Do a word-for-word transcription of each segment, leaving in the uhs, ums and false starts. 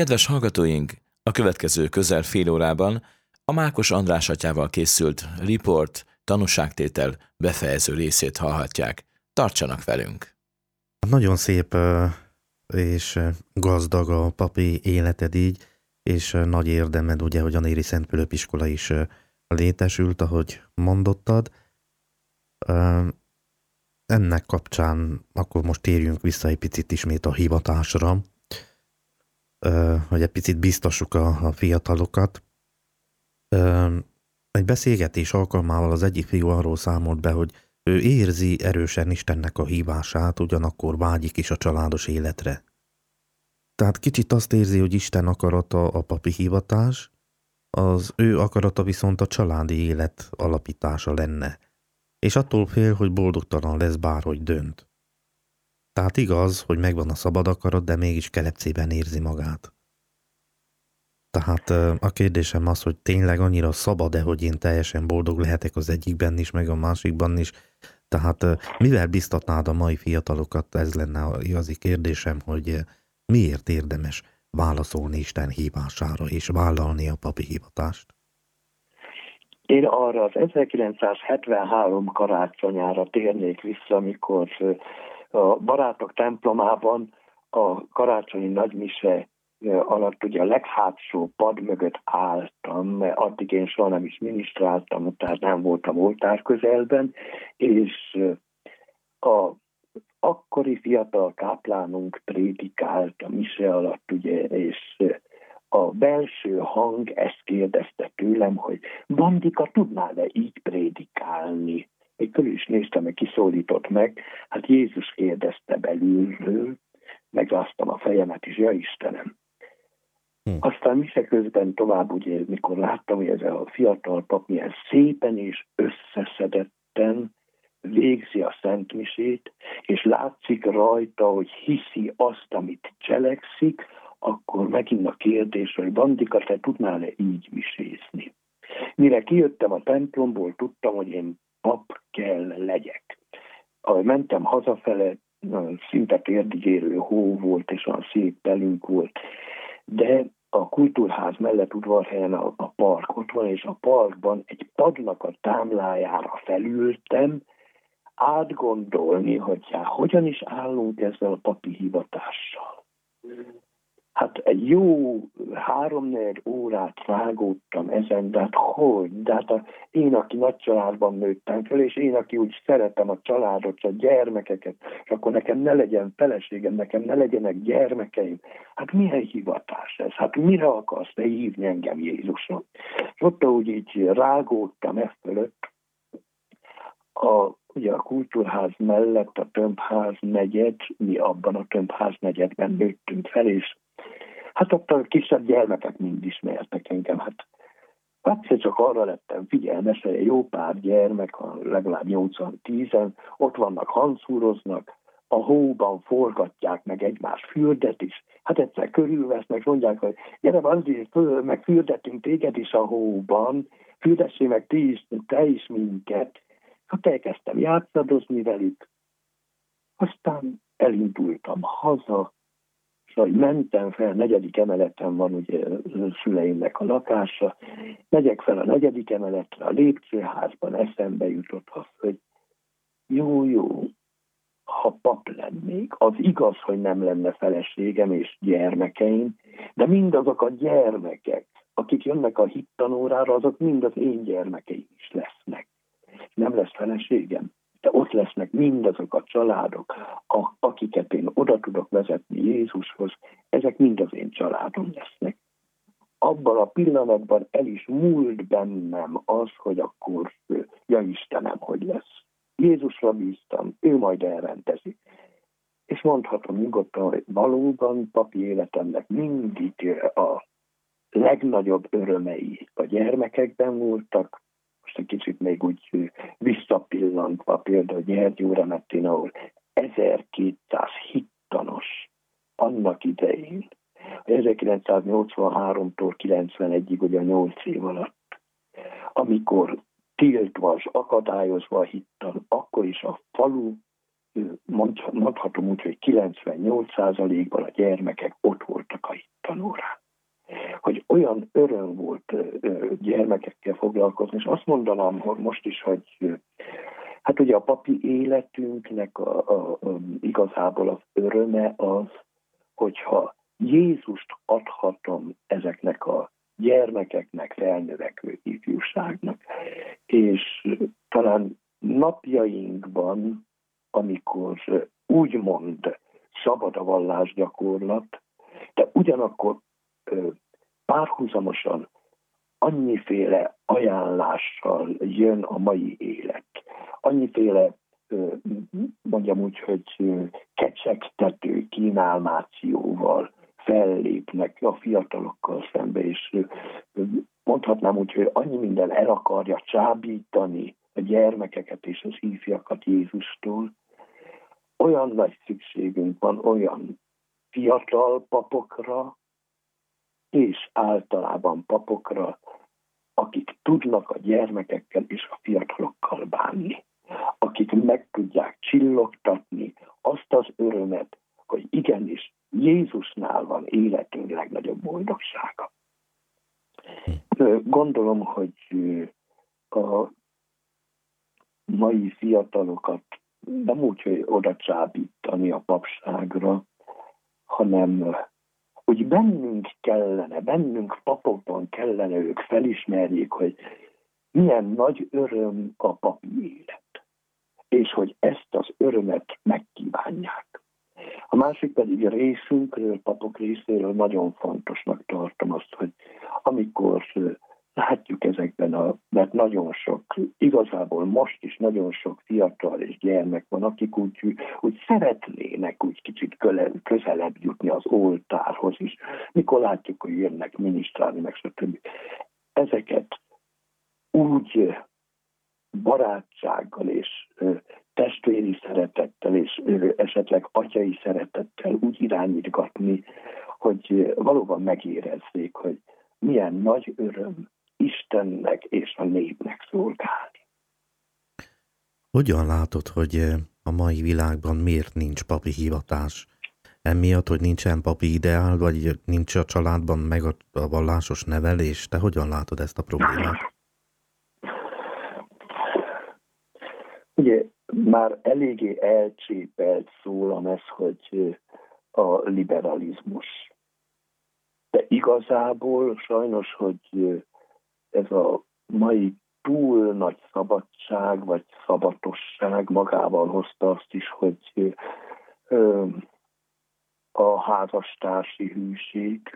Kedves hallgatóink, a következő közel fél órában a Mákos András atyával készült riport, tanúságtétel befejező részét hallhatják. Tartsanak velünk! Nagyon szép és gazdag a papi életed így, és nagy érdemed, ugye, hogy a Néri Szent Fülöp iskola is létesült, ahogy mondottad. Ennek kapcsán akkor most térjünk vissza egy picit ismét a hivatásra, hogy egy picit biztassuk a, a fiatalokat. Egy beszélgetés alkalmával az egyik fiú arról számolt be, hogy ő érzi erősen Istennek a hívását, ugyanakkor vágyik is a családos életre. Tehát kicsit azt érzi, hogy Isten akarata a papi hivatás, az ő akarata viszont a családi élet alapítása lenne. És attól fél, hogy boldogtalan lesz bárhogy dönt. Tehát igaz, hogy megvan a szabad akarat, de mégis kelepcében érzi magát. Tehát a kérdésem az, hogy tényleg annyira szabad-e, hogy én teljesen boldog lehetek az egyikben is, meg a másikban is. Tehát mivel biztatnád a mai fiatalokat, ez lenne az igazi kérdésem, hogy miért érdemes válaszolni Isten hívására és vállalni a papi hivatást? Én arra az ezerkilencszázhetvenhárom karácsonyára térnék vissza, amikor a Barátok templomában a karácsonyi nagymise alatt ugye a leghátsó pad mögött álltam, mert addig én soha nem is minisztráltam, tehát nem voltam oltár közelben, és a akkori fiatal káplánunk prédikált a mise alatt, ugye, és a belső hang ezt kérdezte tőlem, hogy Bandika, tudnál-e így prédikálni? Én körül is néztem, hogy kiszólított meg. Hát Jézus kérdezte belülről, megráztam a fejemet is, ja Istenem. Hm. Aztán mise közben tovább, ugye, mikor láttam, hogy ez a fiatal pap milyen szépen és összeszedetten végzi a szentmisét, és látszik rajta, hogy hiszi azt, amit cselekszik, akkor megint a kérdés, hogy Bandika, te tudnál-e így misézni? Mire kijöttem a templomból, tudtam, hogy én pap kell legyek. Ahogy mentem hazafele, szinte térdigérő hó volt, és olyan szép telünk volt, de a kultúrház mellett udvarhelyen a, a park ott van, és a parkban egy padnak a támlájára felültem, átgondolni, hogy hát, hogyan is állunk ezzel a papi hivatással. Hát egy jó három-négy órát rágódtam ezen, de hát hogy? De hát a, én, aki nagy családban nőttem fel, és én, aki úgy szeretem a családot, a gyermekeket, és akkor nekem ne legyen feleségem, nekem ne legyenek gyermekeim. Hát milyen hivatás ez? Hát mire akarsz te hívni engem Jézuson? És ott, ahogy így rágódtam e fölött, a, ugye a kultúrház mellett a Tömbház negyed, mi abban a Tömbház negyedben nőttünk fel, és hát ott a kisebb gyermekek mind ismertek engem. Hát egyszer csak arra lettem figyelmes, hogy jó pár gyermek, legalább nyolcvan-tízen, ott vannak, hancúroznak, a hóban forgatják meg egymás fürdet is. Hát egyszer körülvesznek, mondják, hogy gyere, Bandi, föl, meg fürdetünk téged is a hóban, fürdessé meg ti is, te is minket. Hát elkezdtem játszadozni velük, aztán elindultam haza, és ahogy mentem fel, negyedik emeleten van ugye szüleimnek a lakása, megyek fel a negyedik emeletre, a lépcsőházban eszembe jutott az, hogy jó, jó, ha pap lennék, az igaz, hogy nem lenne feleségem és gyermekeim, de mindazok a gyermekek, akik jönnek a hittanórára, azok mind az én gyermekeim is lesznek. Nem lesz feleségem, de ott lesznek mindazok a családok, a, akiket én oda tudok vezetni Jézushoz, ezek mind az én családom lesznek. Abban a pillanatban el is múlt bennem az, hogy akkor, ja Istenem, hogy lesz. Jézusra bíztam, ő majd elrendezi. És mondhatom nyugodtan, hogy valóban papi életemnek mindig a legnagyobb örömei a gyermekekben voltak. Most egy kicsit még úgy visszapillantva például Gyergyó Remettin, ahol ezerkétszáz hittanos annak idején, ezerkilencszáznyolcvanháromtól kilencvenegyig, ugye a nyolc év alatt, amikor tiltva és akadályozva a hittan, akkor is a falu, mondhatom úgy, hogy kilencvennyolc százalékban a gyermekek ott voltak a hittanórán. olyan öröm volt gyermekekkel foglalkozni, és azt mondanám hogy most is, hogy hát ugye a papi életünknek a, a, a, igazából az öröme az, hogyha Jézust adhatom ezeknek a gyermekeknek, felnövekvő ifjúságnak. És talán napjainkban, amikor úgymond szabad a vallásgyakorlat, de ugyanakkor párhuzamosan annyiféle ajánlással jön a mai élet. Annyiféle, mondjam úgy, hogy kecsegtető kínálmációval fellépnek a fiatalokkal szembe, és mondhatnám úgy, hogy annyi minden el akarja csábítani a gyermekeket és az ifjakat Jézustól. Olyan nagy szükségünk van olyan fiatal papokra, és általában papokra, akik tudnak a gyermekekkel és a fiatalokkal bánni, akik meg tudják csillogtatni azt az örömet, hogy igenis Jézusnál van életünk legnagyobb boldogsága. Gondolom, hogy a mai fiatalokat nem úgy, hogy oda csábítani a papságra, hanem hogy bennünk kellene, bennünk papokban kellene ők felismerjék, hogy milyen nagy öröm a papi élet, és hogy ezt az örömet megkívánják. A másik pedig a részünkről, papok részéről nagyon fontosnak tartom azt, hogy amikor látjuk ezekben a, mert nagyon sok, igazából most is nagyon sok fiatal és gyermek van, akik úgy, úgy szeretnének úgy kicsit közelebb jutni az oltárhoz is, mikor látjuk, hogy jönnek minisztrálni, meg stb. Ezeket úgy barátsággal és testvéri szeretettel és esetleg atyai szeretettel úgy irányítgatni, hogy valóban megérezzék, hogy milyen nagy öröm Istennek és a népnek szolgálni. Hogyan látod, hogy a mai világban miért nincs papi hivatás? Emiatt, hogy nincsen papi ideál, vagy nincs a családban meg a, a vallásos nevelés? Te hogyan látod ezt a problémát? Ugye már eléggé elcsépelt szólam ez, hogy a liberalizmus. De igazából sajnos, hogy ez a mai túl nagy szabadság, vagy szabatosság magával hozta azt is, hogy a házastársi hűség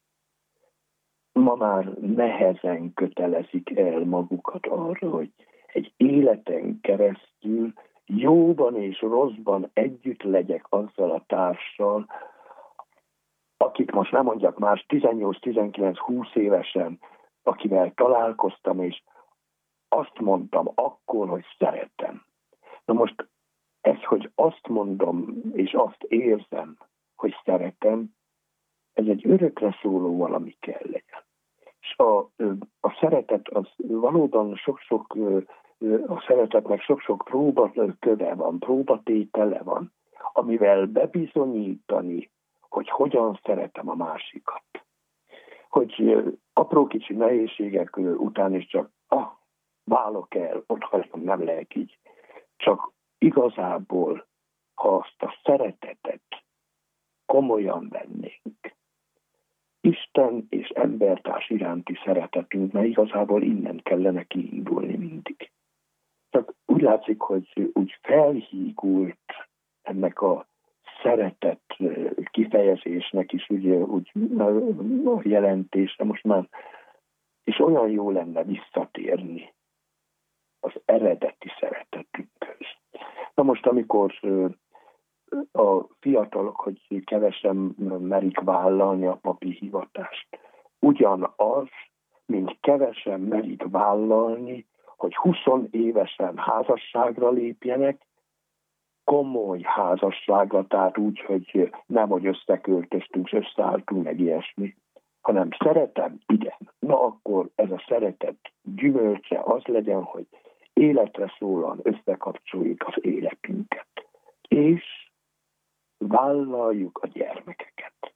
ma már nehezen kötelezik el magukat arra, hogy egy életen keresztül jóban és rosszban együtt legyek azzal a társal, akit most nem mondjak más, tizennyolc, tizenkilenc, húsz évesen, akivel találkoztam, és azt mondtam akkor, hogy szeretem. Na most ez, hogy azt mondom, és azt érzem, hogy szeretem, ez egy örökre szóló valami kell legyen. És a, a szeretet az valóban sok-sok, a szeretetnek sok-sok próba köve van, próbatétele van, amivel bebizonyítani, hogy hogyan szeretem a másikat. Hogy apró kicsi nehézségek után is csak, ah, válok el, ott hagyom, nem lehet így. Csak igazából, ha azt a szeretetet komolyan vennénk, Isten és embertárs iránti szeretetünk, mert igazából innen kellene kiindulni mindig. Csak úgy látszik, hogy úgy felhígult ennek a szeretet kifejezésnek is ugye úgy a jelentése most már, és olyan jó lenne visszatérni az eredeti szeretetünkhöz. Na most, amikor a fiatalok, hogy kevesen merik vállalni a papi hivatást, ugyanaz, mint kevesen merik vállalni, hogy húsz évesen házasságra lépjenek, komoly házasságra, tehát úgy, hogy nem, hogy összeköltöztünk, összeálltunk, meg ilyesmi, hanem szeretem, igen. Na akkor ez a szeretet gyümölcse az legyen, hogy életre szólóan összekapcsoljuk az életünket. És vállaljuk a gyermekeket.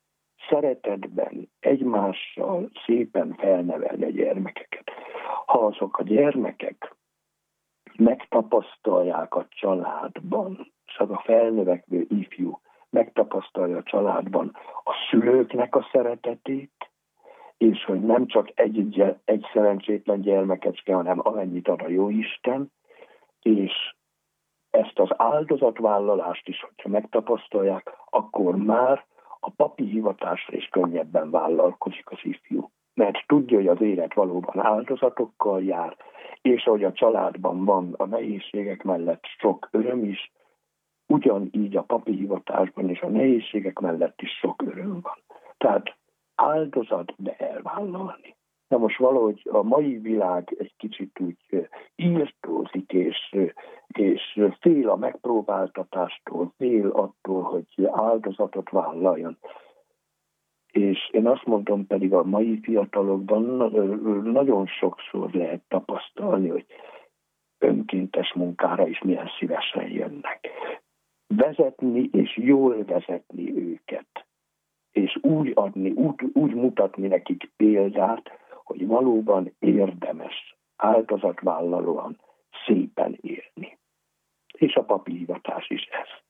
szeretetben, egymással szépen felnevelni a gyermekeket. Ha azok a gyermekek megtapasztalják a családban, és az a felnövekvő ifjú megtapasztalja a családban a szülőknek a szeretetét, és hogy nem csak egy, egy szerencsétlen gyermekecske, hanem amennyit ad a Jóisten, és ezt az áldozatvállalást is, hogyha megtapasztalják, akkor már a papi hivatásra is könnyebben vállalkozik az ifjú. Mert tudja, hogy az élet valóban áldozatokkal jár, és ahogy a családban van a nehézségek mellett sok öröm is, ugyanígy a papi hivatásban és a nehézségek mellett is sok öröm van. Tehát áldozat, de elvállalni. Na most valahogy a mai világ egy kicsit úgy írtózik, és, és fél a megpróbáltatástól, fél attól, hogy áldozatot vállaljon. És én azt mondom, pedig a mai fiatalokban nagyon sokszor lehet tapasztalni, hogy önkéntes munkára is milyen szívesen jönnek. Vezetni és jól vezetni őket, és úgy adni, úgy, úgy mutatni nekik példát, hogy valóban érdemes áldozatvállalóan szépen élni. És a papi hivatás is ez.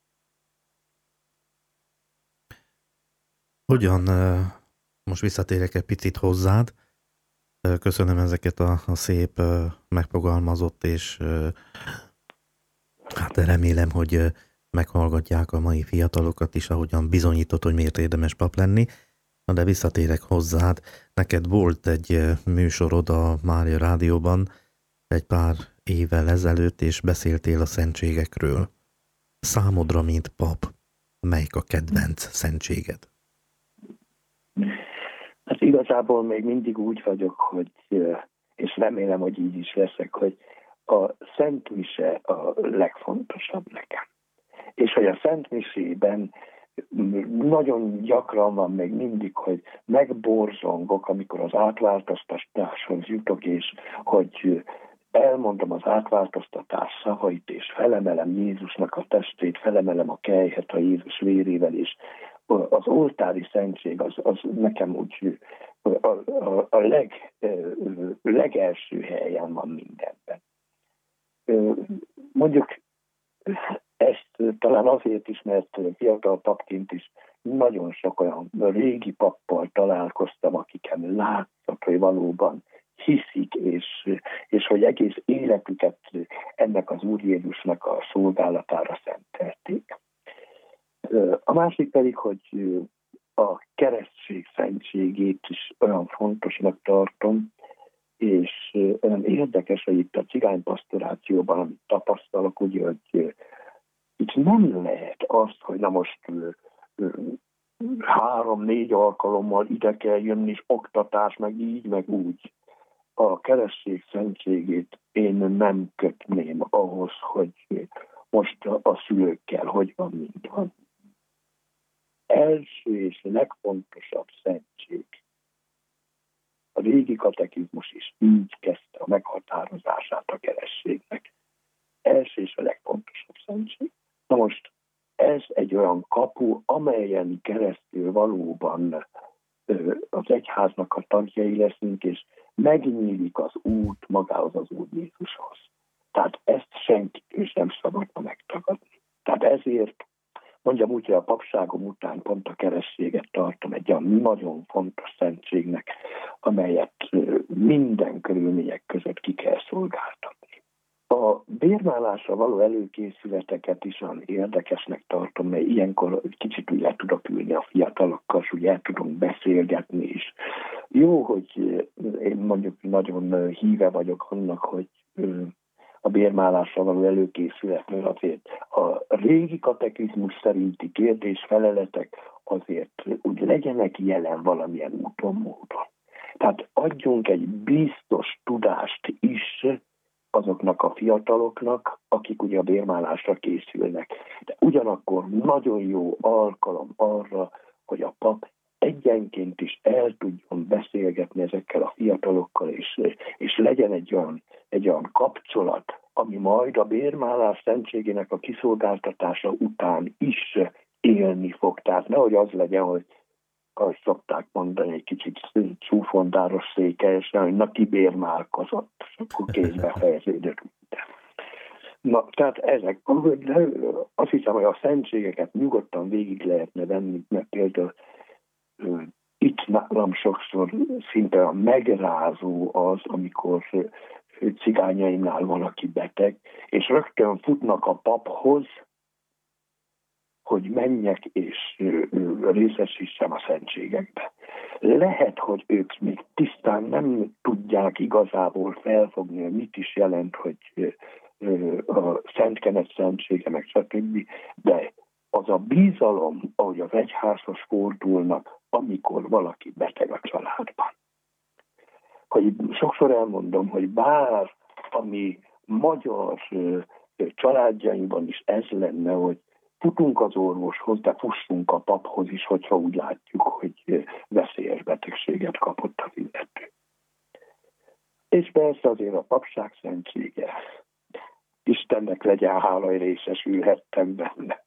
Hogyan, most visszatérek egy picit hozzád, köszönöm ezeket a, a szép megfogalmazott, és hát remélem, hogy meghallgatják a mai fiatalokat is, ahogyan bizonyított, hogy miért érdemes pap lenni. De visszatérek hozzád. Neked volt egy műsorod a Mária Rádióban egy pár évvel ezelőtt, és beszéltél a szentségekről. Számodra, mint pap, melyik a kedvenc szentséged? Hát igazából még mindig úgy vagyok, hogy, és remélem, hogy így is leszek, hogy a Szent Mise a legfontosabb nekem. És hogy a Szent Misében nagyon gyakran van még mindig, hogy megborzongok, amikor az átváltoztatáshoz jutok, és hogy elmondom az átváltoztatás szavait, és felemelem Jézusnak a testét, felemelem a kelyhet a Jézus vérével, és az oltári szentség az, az nekem úgy a, a, a leg, legelső helyen van mindenben. Mondjuk ezt talán azért is, mert fiatal papként is nagyon sok olyan régi pappal találkoztam, akiken látszott, hogy valóban hiszik, és, és hogy egész életüket ennek az Úr Jézusnak a szolgálatára szentelték. A másik pedig, hogy a keresztség szentségét is olyan fontosnak tartom, és olyan érdekes, hogy itt a cigánypasztorációban, amit tapasztalok, ugye, hogy itt nem lehet azt, hogy na most három-négy alkalommal ide kell jönni, és oktatás, meg így, meg úgy. A keresztség szentségét én nem kötném ahhoz, hogy most a szülőkkel hogy van, mint van. Első és legfontosabb szentség. A régi katekizmus is így kezdte a meghatározását a kerességnek. Első és a legfontosabb szentség. Na most ez egy olyan kapu, amelyen keresztül valóban az egyháznak a tagjai leszünk, és megnyílik az út magához az Úr Jézushoz. Tehát ezt senkitől sem szabadna megtagadni. Tehát ezért mondjam úgy, hogy a papságom után pont a kerességet tartom egy olyan nagyon fontos szentségnek, amelyet minden körülmények között ki kell szolgáltatni. A bérmálásra való előkészületeket is olyan érdekesnek tartom, mert ilyenkor kicsit úgy el tudok ülni a fiatalokkal, és úgy el tudunk beszélgetni is. Jó, hogy én mondjuk nagyon híve vagyok annak, hogy a bérmálásra való előkészületről azért a régi katekizmus szerinti kérdésfeleletek azért úgy legyenek jelen valamilyen úton, módon. Tehát adjunk egy biztos tudást is azoknak a fiataloknak, akik ugye a bérmálásra készülnek. De ugyanakkor nagyon jó alkalom arra, hogy a pap egyenként is el tudjon beszélgetni ezekkel a fiatalokkal, és, és legyen egy olyan, egy olyan kapcsolat, ami majd a bérmálás szentségének a kiszolgáltatása után is élni fog. Tehát nehogy az legyen, hogy ahogy szokták mondani, egy kicsit csúfondáros székelyesen, hogy na kibérmálkozott, és akkor kézbe fejeződött minden. Na, tehát ezek, azt hiszem, hogy a szentségeket nyugodtan végig lehetne venni, mert például itt nálam sokszor szinte a megrázó az, amikor cigányaimnál valaki beteg, és rögtön futnak a paphoz, hogy menjek és részesítsem a szentségekbe. Lehet, hogy ők még tisztán nem tudják igazából felfogni, hogy mit is jelent, hogy a Szent Kenet szentsége, meg stb., de az a bizalom, ahogy az egyházhoz fordulnak, amikor valaki beteg a családban. Hogy sokszor elmondom, hogy bár ami magyar családjainkban is ez lenne, hogy futunk az orvoshoz, de fussunk a paphoz is, hogyha úgy látjuk, hogy veszélyes betegséget kapott az illető. És persze azért a papság szentsége. Istennek legyen hála, hogy részesülhettem benne.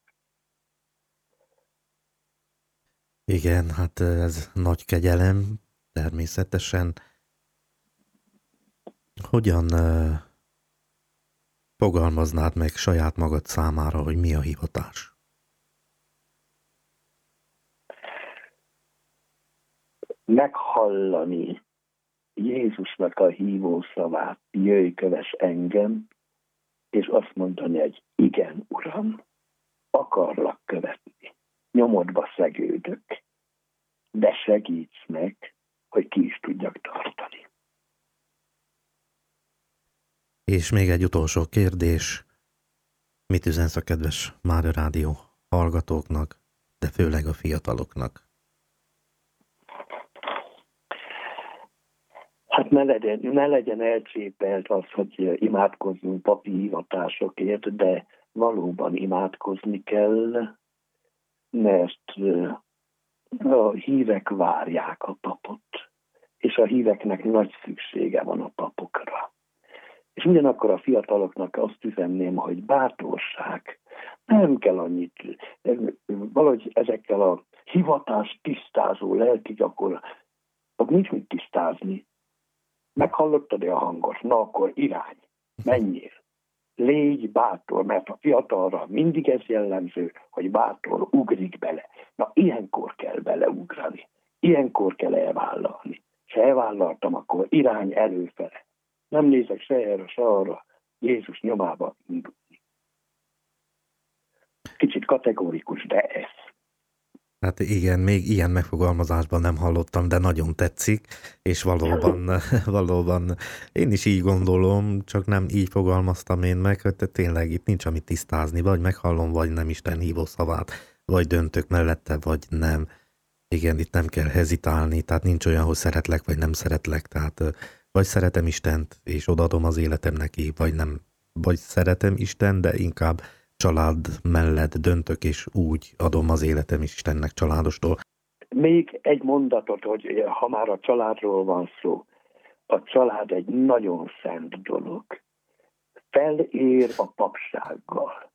Igen, hát ez nagy kegyelem, természetesen. Hogyan uh, fogalmaznád meg saját magad számára, hogy mi a hivatás? Meghallani Jézusnak a hívó szavát, jöjj, kövess engem, és azt mondani, hogy igen, Uram, akarlak követni, nyomodba szegődök, de segíts meg, hogy ki is tudjak tartani. És még egy utolsó kérdés. Mit üzensz a kedves Mária Rádió hallgatóknak, de főleg a fiataloknak? Hát ne legyen, ne legyen elcsépelt az, hogy imádkozzunk papi hivatásokért, de valóban imádkozni kell, mert a hívek várják a papot, és a híveknek nagy szüksége van a papokra. És ugyanakkor a fiataloknak azt üzenném, hogy bátorság, nem kell annyit, valahogy ezekkel a hivatás tisztázó lelki gyakorlat, nincs mit tisztázni. Meghallottad-e a hangot? Na akkor irány, menjél. Légy bátor, mert a fiatalra mindig ez jellemző, hogy bátor ugrik bele. Na ilyenkor kell beleugrani, ilyenkor kell elvállalni. Se elvállaltam, akkor irány előfele. Nem nézek se erre, se arra, Jézus nyomába indulni. Kicsit kategórikus, de ez. Hát igen, még ilyen megfogalmazásban nem hallottam, de nagyon tetszik, és valóban, valóban én is így gondolom, csak nem így fogalmaztam én meg, hogy tényleg itt nincs amit tisztázni, vagy meghallom, vagy nem Isten hívó szavát, vagy döntök mellette, vagy nem. Igen, itt nem kell hezitálni, tehát nincs olyan, hogy szeretlek, vagy nem szeretlek, tehát vagy szeretem Istent, és odaadom az életem neki, vagy nem, vagy szeretem Isten, de inkább család mellett döntök, és úgy adom az életem Istennek családostól. Még egy mondatot, hogy ha már a családról van szó, a család egy nagyon szent dolog. Felér a papsággal.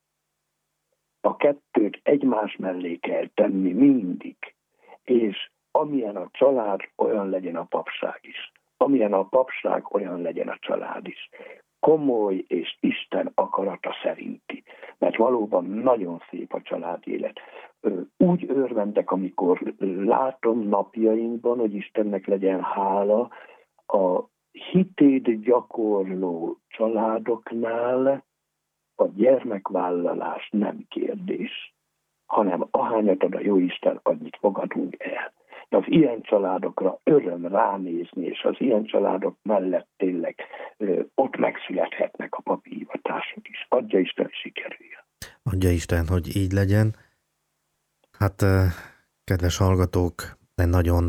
A kettőt egymás mellé kell tenni mindig, és amilyen a család, olyan legyen a papság is. Amilyen a papság, olyan legyen a család is. Komoly és Isten akarata szerinti. Mert valóban nagyon szép a család élet. Úgy örvendek, amikor látom napjainkban, hogy Istennek legyen hála, a hitét gyakorló családoknál a gyermekvállalás nem kérdés, hanem ahányat ad a Jóisten, annyit fogadunk el. De az ilyen családokra öröm ránézni, és az ilyen családok mellett tényleg ö, ott megszülethetnek a papi hivatások is. Adja Isten, sikerüljön. Adja Isten, hogy így legyen. Hát, kedves hallgatók, egy nagyon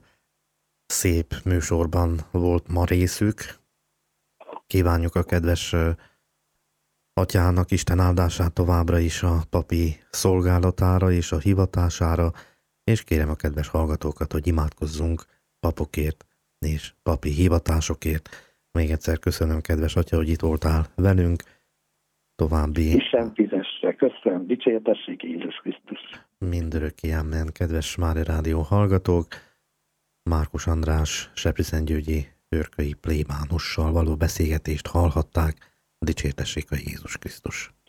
szép műsorban volt ma részük. Kívánjuk a kedves atyának Isten áldását továbbra is a papi szolgálatára és a hivatására, és kérem a kedves hallgatókat, hogy imádkozzunk papokért és papi hivatásokért. Még egyszer köszönöm, kedves atya, hogy itt voltál velünk. További... Isten fizesse, köszönöm, dicsértessék Jézus Krisztus. Mindörökké amen, kedves Mária Rádió hallgatók! Márkus András seprűszentgyörgyi örköi plébánossal való beszélgetést hallhatták. Dicsértessék a Jézus Krisztus!